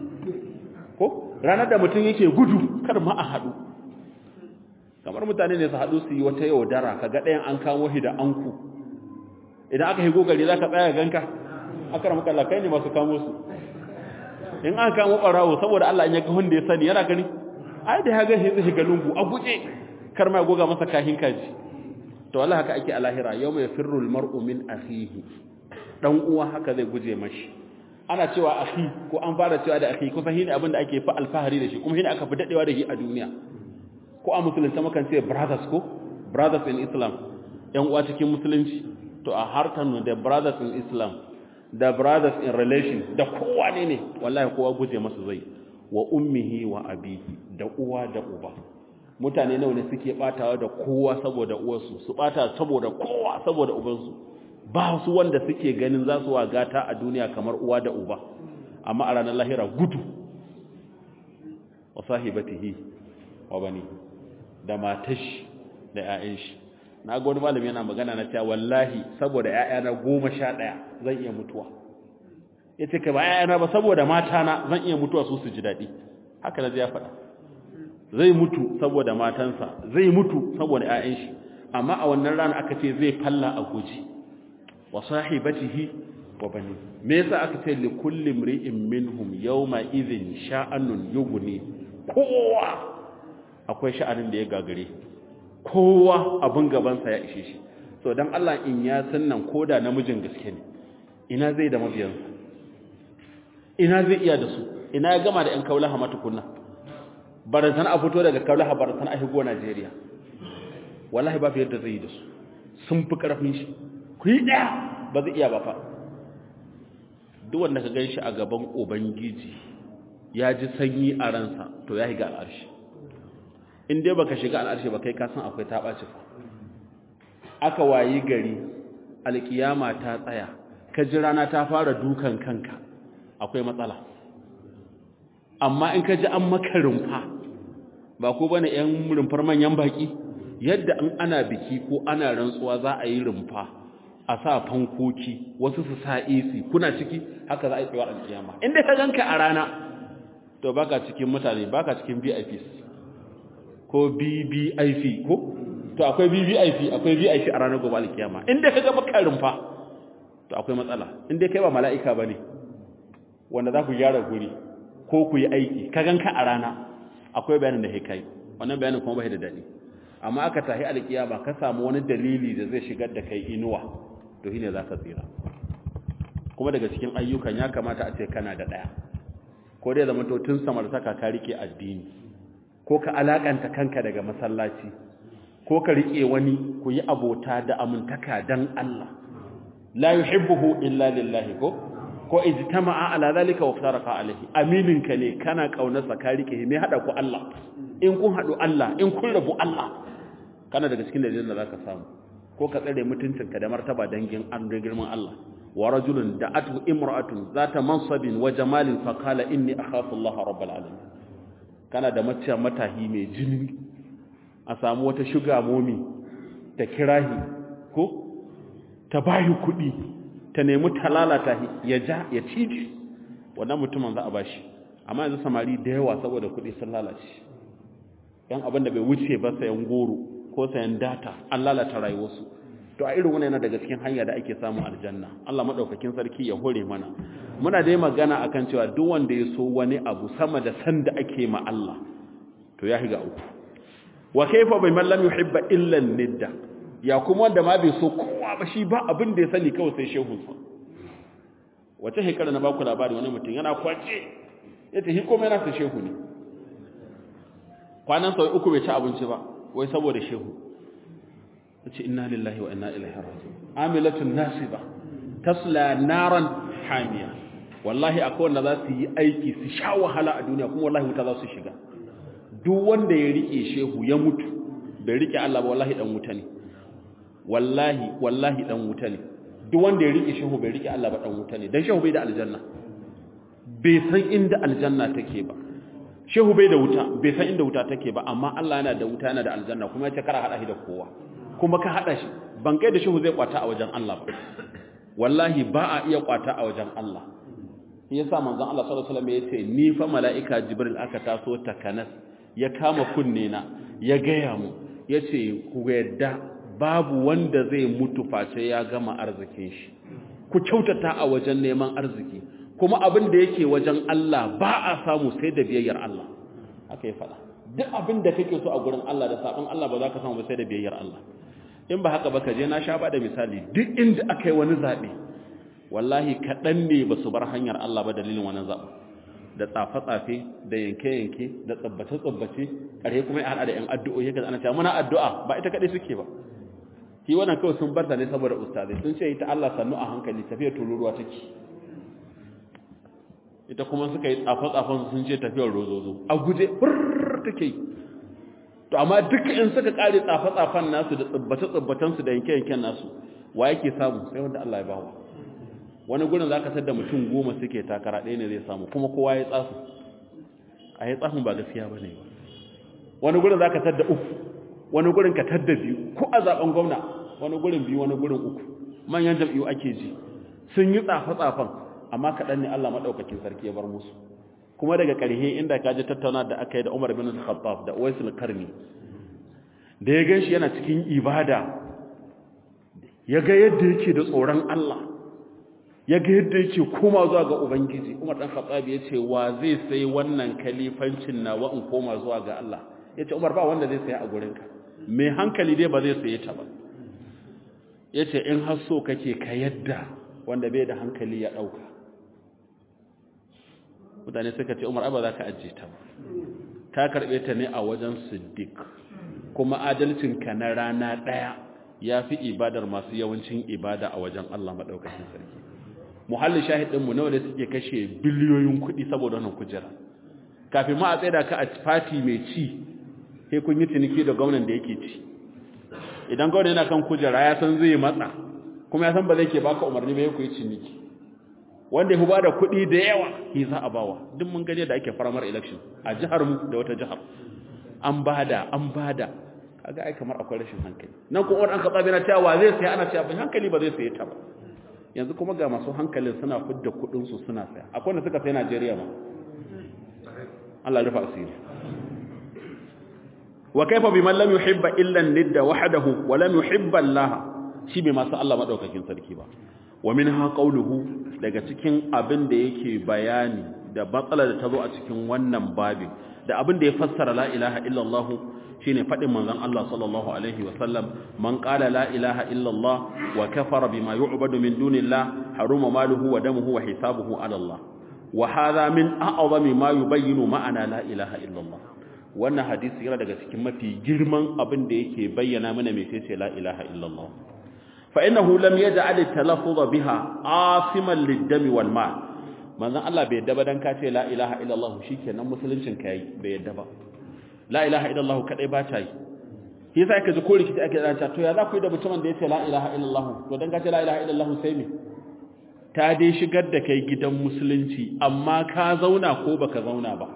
ko ranar da mutum yake gudu kar ma a haɗu kamar mutane ne su haɗu su yi wata yaudara kaga ɗayan an kawo shi da anku idan aka higo gari za ka tsaya ganka aka ramu kalla kai ne masu kamo su in aka kamo ɓarawo saboda Allah in ya ga wanda ya sani yana gani ai da ya ga shi zai ga lungu a guje kar ma ya goga masa kahin kaji to Allah haka ake a lahira yawma yafirru almar'u min akhihi dan uwa haka zai guje mashi ana cewa akhi ko an fara cewa da akhi kusa shine abin da ake fa alfahari da shi kuma shine aka fi dadewa da shi a duniya ko a musulunci makan ce brothers ko brothers in Islam yan uwa cikin musulunci to a harkar da brothers in Islam da brothers in relation da kowa ne wallahi kowa guje masa zai wa ummihi wa abihi da uwa da uba mutane nawa ne suke batawa da kowa saboda uwarsu su bata saboda kowa saboda ubansu ba su wanda suke ganin za su wagata a duniya kamar uwa da uba amma a ranar lahira gudu wa sahibatihi wa bani da matashi da ƴaƴan shi na ga wani malami yana magana na cewa wallahi saboda ƴaƴana 11 zan iya mutuwa yace ka ba ƴaƴana ba saboda matana zan iya mutuwa su ji dadi haka da ya faɗa zai mutu saboda matansa zai mutu saboda ƴaƴan shi amma a wannan rana aka ce zai falla a guji wa sahibatihi wa bani me yasa aka ce li kulli imri'in minhum yawma idhin sha'anun yughni kowa akwai sha'anin da ya gagare kowa abin gaban sa ya ishe shi so dan Allah in ya san nan koda namijin gaske ne ina zai da mabiyansa ina zai iya da su ina ya gama da ƴan kaulaha matukunna barazan a fito daga kaulaha barazan a higo Najeriya wallahi ba fi yadda zai yi da su sun fi karfin shi ku yi ɗaya ba zai iya ba fa duk wanda ka ganshi a gaban ubangiji ya ji sanyi a ransa to ya higa al'arshi in dai baka shiga al'arshi ba kai ka san akwai taɓaci fa aka wayi gari alkiyama ta tsaya ka ji rana ta fara dukan kanka akwai matsala. Amma in ka ji an maka rumfa, ba ko bane yan rumfar manyan baki, yadda in ana biki ko ana rantsuwa za a yi rumfa a sa fankoki, wasu su sa AC, kuna ciki, haka za a yi tsawar alkiyama. Inda ka ganka a rana, to baka cikin mutane, baka cikin VIPs ko BBIP ko? To akwai BBIP, akwai VIP a ranar gobe alkiyama. Inda ka ga maka rumfa, to akwai matsala. Inda kai ba mala'ika bane wanda za ku gyara guri ko ku yi aiki, ka ganka a rana, akwai bayanin da kai. Wannan bayanin kuma bai da dadi. Amma aka tahi alkiyama ka samu wani dalili da zai shigar da kai inuwa, to shine zaka tsira. Kuma daga cikin ayyukan ya kamata a ce kana da daya. Ko dai zaman to tun samartaka ka rike addini, ko ka alakanta kanka daga masallaci, ko ka rike wani ku yi abota da amintaka dan Allah. La yuhibbuhu illa lillahi ko ijtama'a ala zalika wa faraka alaihi. Amininka ne kana kaunarsa ka rike me hada ku Allah. In kun hadu Allah, in kun rabu Allah, kana daga cikin dalilin da zaka samu. Ko ka tsare mutuncinka da martaba dangin an girman Allah. Wa rajulun da'atu imra'atun zata mansabin wa jamalin fa qala inni akhafu Allah rabbul alamin. Kana da mace matahi mai jini, a samu wata shuga momi ta kirahi ko ta bayi kuɗi, ta nemi talalata ya ja ya cije, wannan mutumin za a bashi. Amma yanzu samari da yawa saboda kuɗi sun lalace, yan abin da bai wuce ba sayan goro ko sayan data, an lalata rayuwarsu. To a irin wannan yana daga cikin hanya da ake samun aljanna. Allah madaukakin sarki ya hore mana. Muna dai magana akan cewa duk wanda ya so wani abu sama da san da ake ma Allah, to ya higa uku. Wa kaifa bi man lam yuhibba illa nidda, ya kuma wanda ma bai so kowa ba, shi ba abin da ya sani kawai sai shehunsa. Wace hekara na baku labari wani mutum yana kwace, ya tafi komai yana sa shehu ne. Kwanan sau uku bai ci abinci ba, wai saboda shehu. Ce inna lillahi wa inna ilaihi raji'un. Amilatun nasiba tasla naran hamiya. Wallahi akwai wanda za su yi aiki su sha wahala a duniya, kuma wallahi wuta za su shiga. Duk wanda ya rike shehu ya mutu bai rike Allah ba, wallahi dan wuta ne. Wallahi dan wuta ne. Duk wanda ya rike shehu bai rike Allah ba, dan wuta ne. Dan shehu bai da aljanna, bai san inda aljanna take ba. Shehu bai da wuta, bai san inda wuta take ba, amma Allah yana da wuta, yana da aljanna, kuma ya ce kara hada shi da kowa. Kuma ka hada shi, ban kai da shehu zai kwata a wajen Allah ba. Wallahi ba a iya kwata a wajen Allah. Yasa manzon Allah sallallahu alaihi wasallam yace ni fa mala'ika Jibril aka taso takanas ya kama kunne na ya gaya mu, yace ku yadda babu wanda zai mutu face ya gama arzikin shi. Ku kyautata a wajen neman arziki, kuma abin da yake wajen Allah ba a samu sai da biyayyar Allah. Haka ya faɗa. Duk abin da kake so a gurin Allah da sabon Allah ba za ka samu sai da biyayyar Allah. In ba haka ba ka je na sha ba da misali, duk inda aka yi wani zaɓe, wallahi kaɗan ne ba su bar hanyar Allah ba dalilin wani zaɓe. Da tsafe-tsafe, da yanke-yanke, da tsabbace-tsabbace, ƙarhe kuma ya haɗa da ‘yan addu'o'i, ga ana cewa muna addu'a ba ita kaɗai suke ba. Shi wannan kawai sun barta ne saboda ustazai, sun ce ita Allah sannu a hankali, tafiyar tururuwa take. Ita kuma suka yi tsafe-tsafen sun ce tafiyar rozozo, a guje, furr take yi. To amma duka in suka kare tsafa-tsafan nasu da tsubbace-tsubbatan su da yanke-yanken nasu, wa yake samu sai wanda Allah ya bawa. Wani gurin zaka sadda mutum 10 suke takara, ɗaya ne zai samu, kuma kowa ya tsafu. A yi tsafin ba gaskiya bane ba. Wani gurin zaka sadda 3, wani gurin ka tadda 2, ko a zaben gwamna, wani gurin 2, wani gurin 3. Manyan jam'iyyu ake ji. Sun yi tsafa-tsafan, amma kaɗan ne Allah madaukakin sarki ya bar musu. Kuma daga ƙarhe inda ka ji tattauna da aka yi da Umar bin Khattab da Uwais al-Karni, da ya ganshi yana cikin ibada, ya ga yadda yake da tsoron Allah, ya ga yadda yake koma zuwa ga Ubangiji. Umar dan Khattab ya ce wa zai sai wannan kalifancin nawa in koma zuwa ga Allah? Ya ce Umar ba wanda zai saya a gurinka, mai hankali dai ba zai saye ta ba. Ya ce in har so kake ka yadda wanda bai da hankali ya ɗauka. Mutane suka ce Umar ba za ka ajiye ta ba, ka karɓe ta ne a wajen Siddiq, kuma adalcinka na rana ɗaya ya fi ibadar masu yawancin ibada a wajen Allah maɗaukacin sarki. Muhallin shahidinmu nawa da suke kashe biliyoyin kuɗi saboda wannan kujera. Kafin ma a tsaye da ka a fati mai ci, sai kun yi ciniki da gwamnan da yake ci. Idan gwamnan yana kan kujera ya san zai matsa, kuma ya san ba zai ke baka umarni ba ku yi ciniki wanda ya ba da kuɗi da yawa shi za a bawa duk mun gane da ake faramar election a jihar mu da wata jihar an bada kaga ai kamar akwai rashin hankali nan ko wani an ka tsabe na cewa zai sai ana cewa hankali ba zai saye ta ba yanzu kuma ga masu hankalin suna fidda kuɗin su suna saya akwai wanda suka sai Najeriya ma Allah ya rufa asiri wa kaifa biman lam yuhibba illa nidda wahdahu wa lam yuhibba Allah shi bai masu Allah madaukakin sarki ba wa minha qawluhu daga cikin abin da yake bayani da batsala da tazo a cikin wannan babin da abin da ya fassara la ilaha illa Allah shine fadin manzon Allah sallallahu alaihi wa sallam man qala la ilaha illa Allah wa kafara bima yu'badu min dunillah haruma maluhu wa damuhu wa hisabuhu ala Allah wa hadha min a'zami ma yubayyinu ma'ana la ilaha illa Allah wannan hadisi yana daga cikin mafi girman abin da yake bayyana mana mecece la ilaha illallah fa innahu lam yaj'al at-talaffuz biha asiman lid-dam wal mal manzon Allah bai yadda ba dan ka ce la ilaha illallah shikenan musuluncin ka yi bai yadda ba la ilaha illallah kadai ba ta yi shi yasa kaje ko rikici ake zanta to ya za ku yi da mutumin da yace la ilaha illallah to dan ka ce la ilaha illallah sai me ta dai shigar da kai gidan musulunci amma ka zauna ko baka zauna ba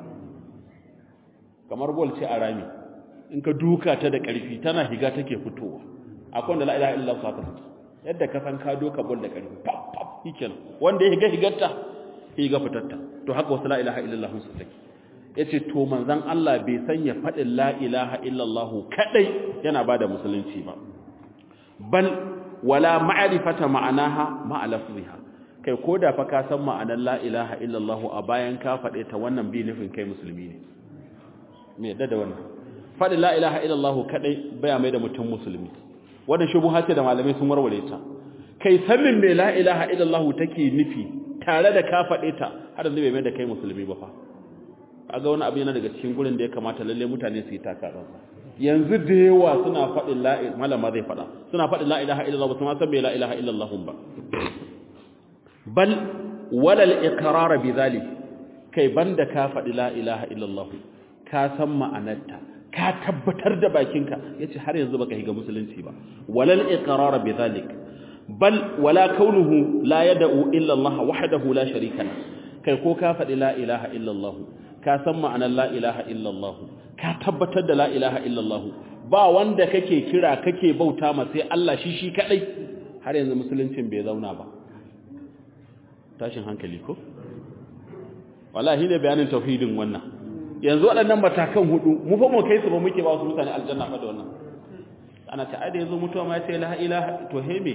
kamar bol ce a rami in ka duka ta da ƙarfi tana higa take fitowa akwai wanda la ilaha illallah ta take yadda ka san ka doka bol da ƙarfi pop pop hikin wanda ya higarta higa fitarta to haka wasu la ilaha illallah su take yace to manzon Allah bai sanya fadin la ilaha illallah kadai yana bada musulunci ba bal wala ma'rifata ma'anaha ma'a lafziha kai koda fa ka san ma'anar la ilaha illallah a bayan ka fade ta wannan bi nufin kai musulmi ne me yadda da wannan faɗin la ilaha illallah kadai baya mai da mutum musulmi wannan shubuha ce da malamai sun warware ta kai sanin me la ilaha illallah take nufi tare da ka faɗe ta har yanzu bai mai da kai musulmi ba fa kaga wani abu yana daga cikin gurin da ya kamata lalle mutane su yi taka ransa yanzu da yawa suna faɗin la malama zai faɗa suna faɗin la ilaha illallah ba su ma san me la ilaha illallah ba bal wala al-iqrar bi dhalik kai banda ka faɗi la ilaha illallah ka san ma'anarta ka tabbatar da bakinka yace har yanzu baka higa musulunci ba walal iqrar bidhalik bal wala kaunuhu la yad'u illa Allah wahdahu la sharika la kai ko ka faɗi la ilaha illa Allah ka san ma'anar la ilaha illa Allah ka tabbatar da la ilaha illa Allah ba wanda kake kira kake bauta ma sai Allah shi kadai har yanzu musuluncin bai zauna ba tashin hankali ko wallahi ne bayanin tauhidin wannan yanzu waɗannan matakan hudu mu fa mu kai su ba muke ba su mutane aljanna fa da wannan ana ta aida yanzu mutuwa ma sai la ilaha to heme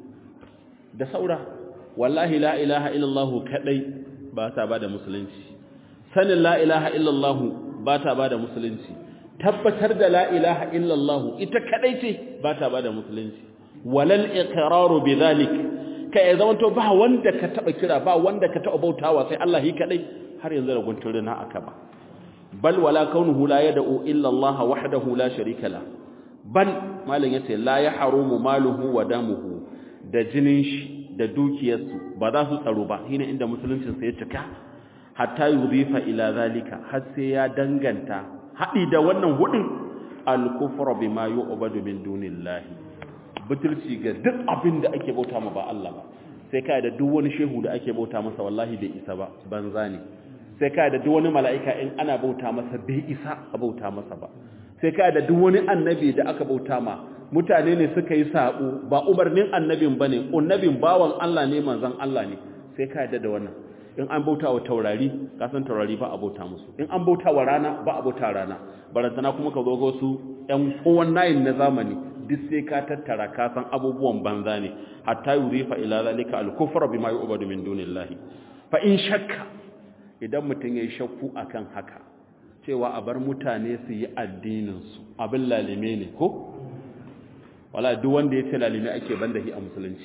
da saura wallahi la ilaha illallah kadai ba ta bada musulunci sanin la ilaha illallah ba ta bada musulunci tabbatar da la ilaha illallah ita kadai ce ba ta bada musulunci walal iqraru bidhalik kai zaman to ba wanda ka taba kira ba wanda ka taba bautawa sai Allah shi kadai har yanzu da guntun na aka ba bal wala kaunuhu la yad'u illa Allah wahdahu la sharika la bal malan yace la yahrumu maluhu wa damuhu da jinin shi da dukiyarsu ba za su tsaro ba shine inda musuluncin sa ya cika hatta yudhifa ila zalika har sai ya danganta hadi da wannan hudin al-kufra bima yu'badu min dunillahi butulci ga duk abin da ake bauta ma ba Allah ba sai kai da duk wani shehu da ake bauta masa wallahi bai isa ba banza ne sai kai da duk wani mala'ika in ana bauta masa bai isa a bauta masa ba sai kai da duk wani annabi da aka bauta ma mutane ne suka yi sabo ba umarnin annabin bane annabin bawan Allah ne manzon Allah ne sai kai da wannan in an bauta wa taurari ka san taurari ba a bauta musu in an bauta wa rana ba a bauta rana barantana kuma ka zo su ɗan 419 na zamani duk sai ka tattara ka san abubuwan banza ne hatta yurifa ila zalika al-kufra bima yu'badu min dunillahi fa in shakka idan mutun yayi shakku akan haka cewa a bar mutane su yi addinin su abin lalime ne ko wala duk wanda yace lalime ake banda shi a musulunci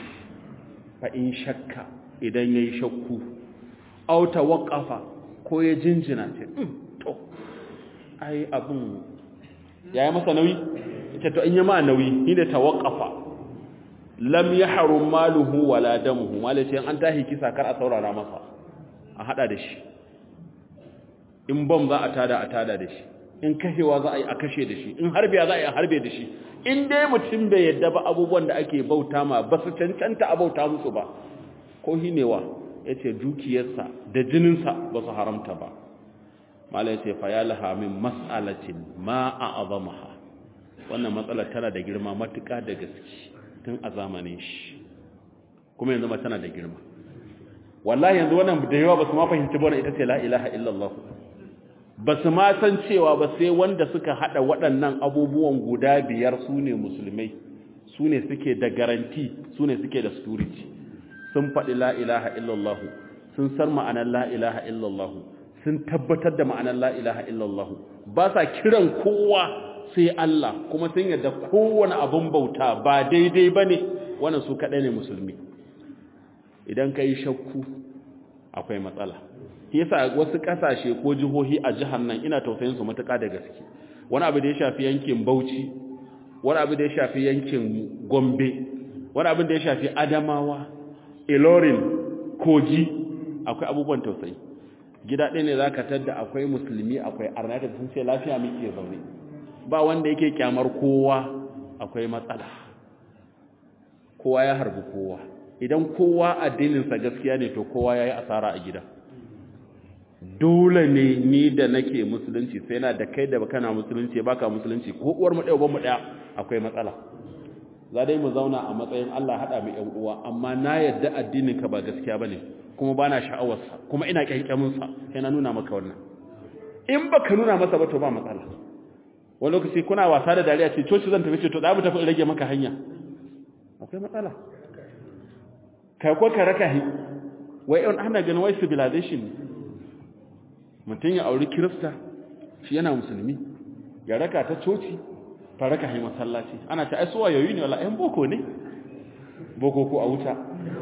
fa in shakka idan yayi shakku aw tawaqqafa ko ya jinjina ce to ai abun yayi masa nauyi ita to in yi ma nauyi ni da tawaqqafa lam yahrum maluhu wala damuhu malai sai an tahi kisa kar a saurara masa a hada da shi in bom za a tada da shi in kashewa za a yi a kashe da shi in harbe za a yi a harbe da shi in dai mutum bai yadda ba abubuwan da ake bauta ma ba su cancanta a bauta musu ba ko hinewa ya ce dukiyarsa da jininsa ba su haramta ba malai ce fa ya laha min mas'alatin ma a azamaha wannan matsalar tana da girma matuƙa da gaske tun a zamanin shi kuma yanzu ma tana da girma wallahi yanzu wannan da yawa ba su ma fahimci ba ita ce la ilaha illallah ba su ma san cewa ba sai wanda suka hada waɗannan abubuwan guda biyar su ne musulmai su ne suke da garanti su ne suke da security sun faɗi la ilaha illallah sun san ma'anar la ilaha illallah sun tabbatar da ma'anar la ilaha illallah ba sa kiran kowa sai Allah kuma sun yarda kowane abun bauta ba daidai bane wannan su kaɗai ne musulmi idan kai shakku akwai matsala yasa wasu kasashe ko jihohi a jihar nan ina tausayin su matuƙa da gaske wani abu da ya shafi yankin Bauchi wani abu da ya shafi yankin Gombe wani abu da ya shafi Adamawa Ilorin Kogi akwai abubuwan tausayi gida ɗaya ne zaka tada akwai musulmi akwai arna da sun ce lafiya muke zaune ba wanda yake kyamar kowa akwai matsala kowa ya harbi kowa idan kowa addininsa gaskiya ne to kowa yayi asara a gida dole ne ni da nake musulunci sai na da kai da kana musulunci baka musulunci ko uwar mu ɗaya uban mu ɗaya akwai matsala za dai mu zauna a matsayin Allah hada mu ƴan uwa amma na yadda addinin ka ba gaskiya bane kuma bana sha'awar sa kuma ina kyankyamin sa sai na nuna maka wannan in baka nuna masa ba to ba matsala wani lokaci kuna wasa da dariya ce coci zan tafi ce to da mu tafi in rage maka hanya akwai matsala kai ko ka raka hi wai ana ganin wai civilization ne mutum ya auri kirista shi yana musulmi ya raka ta coci ta raka hai masallaci ana ta aisuwa yayi ne wala ɗan boko ne boko ko a wuta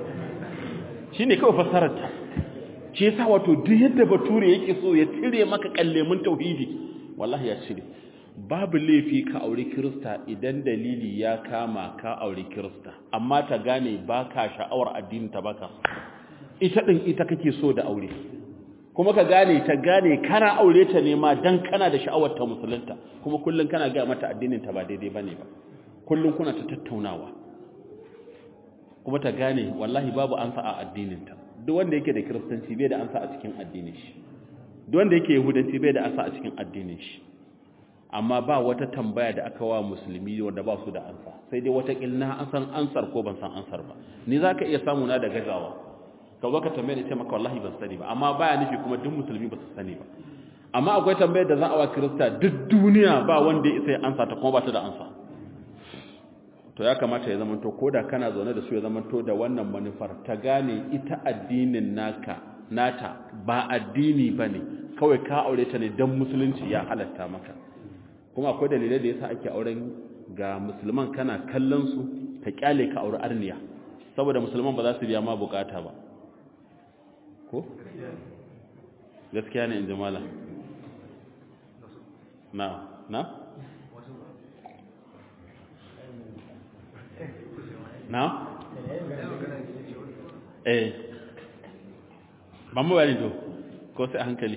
shi ne kawai fassarar ta shi yasa wato duk yadda bature yake so ya cire maka kallemin tauhidi wallahi ya cire babu laifi ka auri kirista idan dalili ya kama ka auri kirista amma ta gane baka sha'awar addinin ta baka ita din ita kake so da aure kuma ka gane ta gane kana aure ta ne ma dan kana da sha'awar ta musulunta kuma kullun kana ga mata addinin ta ba daidai bane ba kullun kuna ta tattaunawa kuma ta gane wallahi babu ansa a addinin ta duk wanda yake da kristanci bai da ansa a cikin addinin shi duk wanda yake yahudanci bai da ansa a cikin addinin shi amma ba wata tambaya da aka wa musulmi wanda ba su da ansa sai dai wata kilna an san ansar ko ban san ansar ba ni zaka iya samu na da gazawa ka zo ka tambaye ni ce maka wallahi ban sani ba amma baya nufi kuma duk musulmi ba su sani ba amma akwai tambayar da za a wa kirista duk duniya ba wanda ya isa ya ansa ta kuma ba ta da ansa to ya kamata ya zama to koda kana zaune da su ya zama to da wannan manufar ta gane ita addinin nata ba addini bane kawai ka aure ta ne dan musulunci ya halatta maka kuma akwai dalilai da yasa ake auren ga musulman kana kallon su ka kyale ka aure arniya saboda musulman ba za su biya ma bukata ba ko gaskiya ne inda malam na ba mu bari to ko sai a hankali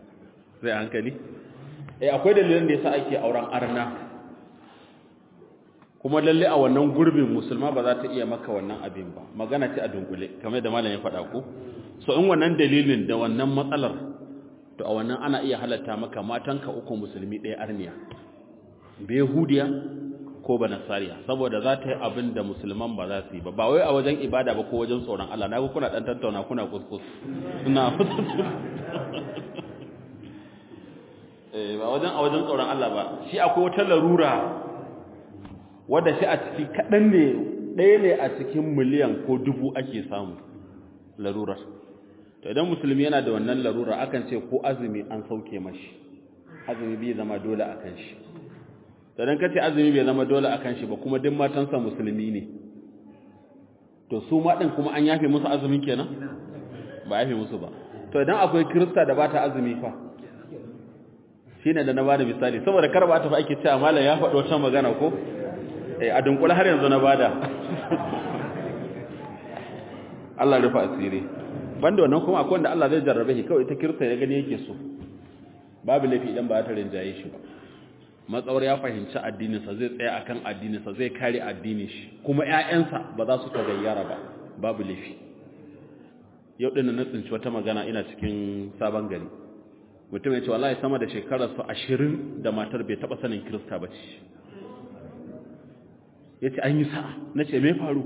akwai dalilin da yasa ake auren arna kuma lalle a wannan gurbin musulma ba za ta iya maka wannan abin ba magana ce a dunkule kamar da malam ya faɗa ku so in wannan dalilin da wannan matsalar to a wannan ana iya halatta maka matanka uku musulmi ɗaya arniya behudiya ko banasariya saboda za ta yi abin da musulman ba za su yi ba wai a wajen ibada ba ko wajen tsoron Allah na ga kuna dan tattauna kuna kuskus suna ba a wajen tsoron Allah ba shi akwai wata larura wadda shi a ciki kaɗan ne ɗaya ne a cikin miliyan ko 1000 ake samu larurar to idan musulmi yana da wannan larura akan ce ko azumi an sauke mashi azumi bai zama dole akan shi to dan kace azumi bai zama dole akan shi ba kuma duk matansa musulmi ne to su ma din kuma an yafe musu azumin kenan ba yafe musu ba to idan akwai kirista da bata azumi fa shine da na bada misali saboda kar ba ta fa ake cewa mallam ya faɗo wata magana ko a dunkula har yanzu na bada Allah rufa asiri banda wannan kuma akwai wanda Allah zai jarrabe shi kawai ta kirista ya gani yake so babu laifi idan ba ta rinjaye shi ba matsawar ya fahimci addininsa zai tsaya akan addininsa zai kare addinin shi kuma ƴaƴansa ba za su tagayyara ba babu laifi yau din na tsinci wata magana ina cikin sabon gari mutum ya ce wallahi sama da shekararsa 20 da matar bai taba sanin Kirista ba ce yace an yi sa'a nace me faru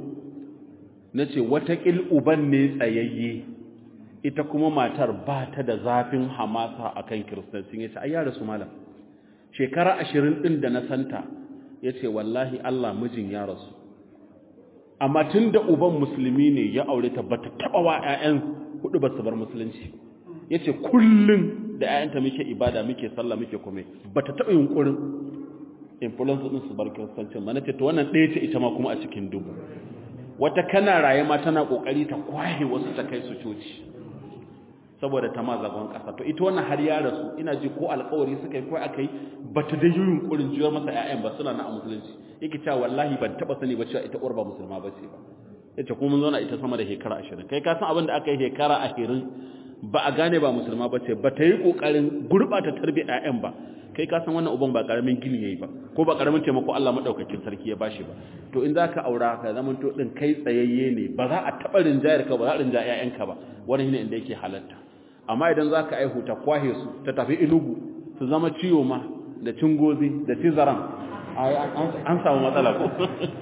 nace watakil uban ne tsayayye ita kuma matar ba ta da zafin hamasa akan Kiristanci yace ai ya rasu malam shekara 20 din da na santa yace wallahi Allah mijin ya rasu amma tunda uban musulmi ne ya aure ta bata taba wa ƴaƴan hudu ba su bar musulunci yace kullun da ƴaƴanta muke ibada muke sallah muke kome bata taba yunkurin influence din su bar Kiristanci ba nace to wannan ɗaya ce ita ma kuma a cikin dubu wata kana raye ma tana kokari ta kwahe wasu ta kai su coci saboda ta ma zagon kasa to ita wannan har ya rasu ina ji ko alƙawari suka yi ko akai bata da yin kurin jiyar masa ƴaƴan ba suna na musulunci yake cewa wallahi ban taba sani ba cewa ita uwar ba musulma ba ce ba yace kuma mun zauna ita sama da shekara 20 kai ka san abin da aka yi shekara 20 ba a gane ba musulma ba ce bata yi kokarin gurbata tarbiyyar ƴaƴan ba kai ka san wannan uban ba karamin gini yayi ba ko ba karamin taimako Allah madaukakin sarki ya bashi ba to in zaka aura ka zaman to din kai tsayayye ne ba za a taba rinjayar ka ba za a rinjaya ƴaƴanka ba wannan ne inda yake halatta amma idan zaka aihu ta kwahe su ta tafi ilugu su zama ciwo ma da cingozi da cizaran an samu matsala ko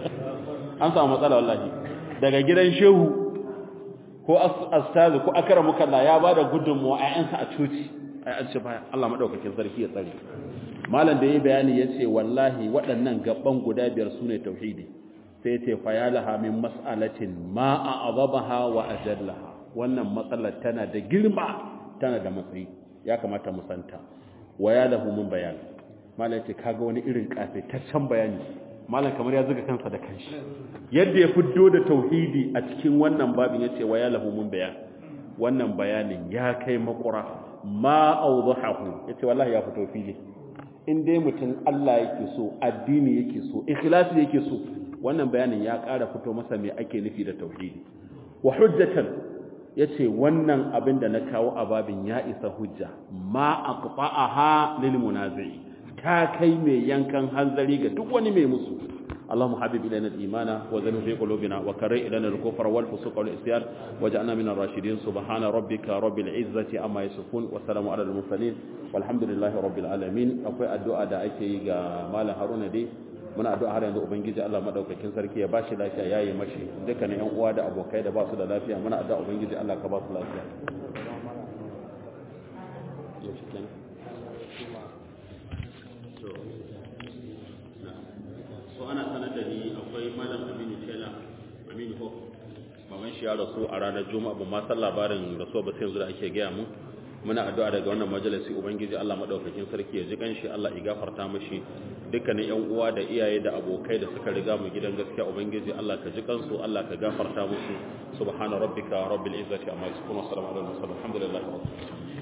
an samu matsala wallahi daga gidan shehu ko astazu ko akramuka Allah ya bada gudunmuwa ƴaƴansa a coci ai an ce baya Allah madaukakin sarki ya tsare malam da yayi bayani yace wallahi waɗannan gaban guda biyar sune tauhidi sai yace fa yalaha min mas'alatin ma a'zabaha wa ajallaha wannan matsalar tana da girma tana da matsayi ya kamata mu santa wa yalahu min bayan malam yace kaga wani irin kafetaccen bayani malam kamar ya zuga kansa da kanshi yadda ya fiddo da tauhidi a cikin wannan babin yace wa yalahu min bayan wannan bayanin ya kai makura ma awdahu yace wallahi ya fito fili in dai mutum Allah yake so addini yake so ikhlasi yake so wannan bayanin ya ƙara fito masa me ake nufi da tauhidi wa hujjatan yace wannan abin da na kawo a babin ya isa hujja ma aqta'aha lil munazi ta kai mai yankan hanzari ga duk wani mai musu اللهم حبب إلينا الإيمان وزنه في قلوبنا وكره إلينا الكفر والفسوق والعصيان واجعلنا من الراشدين سبحان ربك رب العزة عما يصفون والسلام على المرسلين والحمد لله رب العالمين أقوى الدعاء da ake yi ga Malam Haruna dai muna addu'a har yanzu ubangiji Allah madaukakin sarki ya bashi lafiya yayi mashi dukkan ƴan uwa da abokai da ba su da lafiya muna addu'a ubangiji Allah ka ba su lafiya ana sanar da ni akwai malam Aminu Tela Aminu Hope baban shi ya rasu a ranar Juma'a ba ma san labarin rasuwa ba sai yanzu da ake gaya mu muna addu'a daga wannan majalisi ubangiji Allah madaukakin sarki ya ji kanshi Allah ya gafarta mishi dukkanin ƴan uwa da iyaye da abokai da suka riga mu gidan gaskiya ubangiji Allah ka ji kansu Allah ka gafarta musu subhana rabbika rabbil izzati amma yasifun wa salamun alal mursalin alhamdulillahi rabbil alamin